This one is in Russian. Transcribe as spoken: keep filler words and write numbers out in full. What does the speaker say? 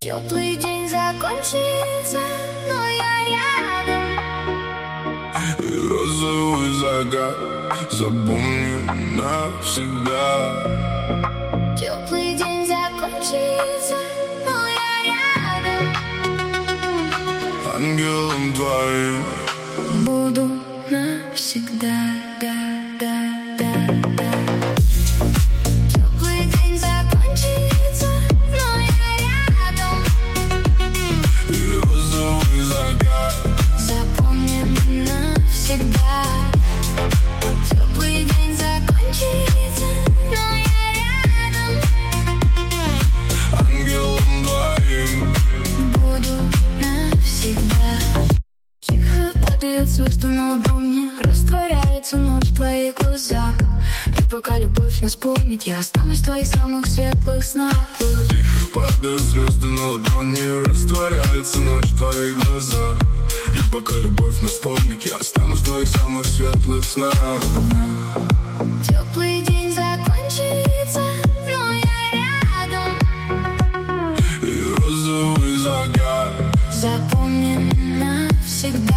Теплый день закончится, но я рядом. И розовый закат запомню навсегда. Теплый день закончится, но я рядом. Ангелом твоим буду навсегда, да, да, да, да. Теплый день закончится, но я рядом. И розовый закат запомним навсегда. Теплый день закончится, но я рядом. ангелом твоим буду навсегда. Тихо падает звезды на ладони, растворяется ночь в твоих глазах. И пока любовь нас помнит, я останусь в твоих самых светлых снах. Тихо падают звезды на ладони, растворяется ночь в твоих глазах. И пока любовь нас помнит, я останусь в твоих самых светлых снах. Теплый день закончится, но я рядом. И розовый закат запомним навсегда.